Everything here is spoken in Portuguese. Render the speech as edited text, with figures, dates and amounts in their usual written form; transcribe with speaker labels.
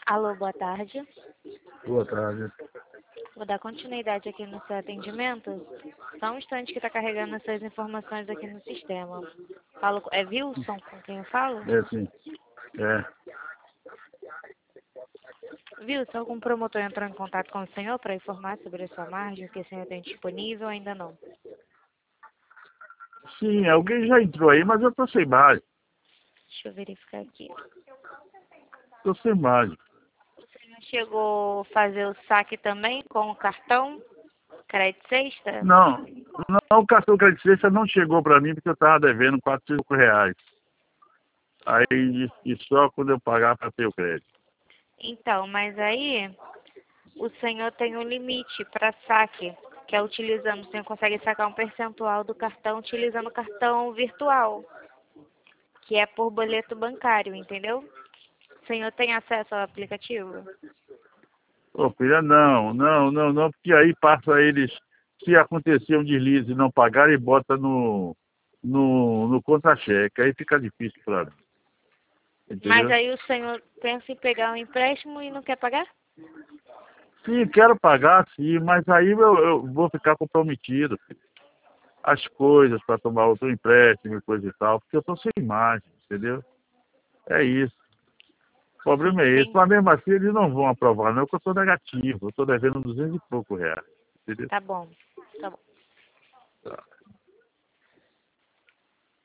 Speaker 1: Alô, boa tarde.
Speaker 2: Boa tarde.
Speaker 1: Vou dar continuidade aqui no seu atendimento. Só um instante que está carregando essas informações aqui no sistema. É Wilson com quem eu falo?
Speaker 2: É sim. É.
Speaker 1: Wilson, algum promotor entrou em contato com o senhor para informar sobre a sua margem, o que o senhor tem disponível ou ainda não?
Speaker 2: Sim, alguém já entrou aí, mas eu tô sem margem.
Speaker 1: Deixa eu verificar aqui.
Speaker 2: Tô sem margem.
Speaker 1: O senhor chegou a fazer o saque também com o cartão crédito sexta?
Speaker 2: Não, o cartão creditista não chegou para mim porque eu tava devendo R$ 400. Aí, e só quando eu pagar para ter o crédito.
Speaker 1: Então, mas aí o senhor tem um limite para saque, que é utilizando, o senhor consegue sacar um percentual do cartão utilizando o cartão virtual, que é por boleto bancário, entendeu? O senhor tem acesso ao aplicativo?
Speaker 2: Ô filha, não, porque aí passa eles, se acontecer um deslize e não pagar, e bota no contra-cheque. Aí fica difícil para mim.
Speaker 1: Mas
Speaker 2: Entendeu?
Speaker 1: aí o senhor pensa em pegar um empréstimo e não quer pagar?
Speaker 2: Sim, quero pagar, sim, mas aí eu vou ficar comprometido, filho. As coisas para tomar outro empréstimo e coisa e tal, porque eu tô sem imagem, entendeu? É isso. O
Speaker 1: Sim,
Speaker 2: problema é esse.
Speaker 1: entendi.
Speaker 2: Mas mesmo assim eles não vão aprovar, não, porque eu tô negativo. Eu tô devendo R$ 200 e pouco, entendeu?
Speaker 1: Tá bom. Tá bom.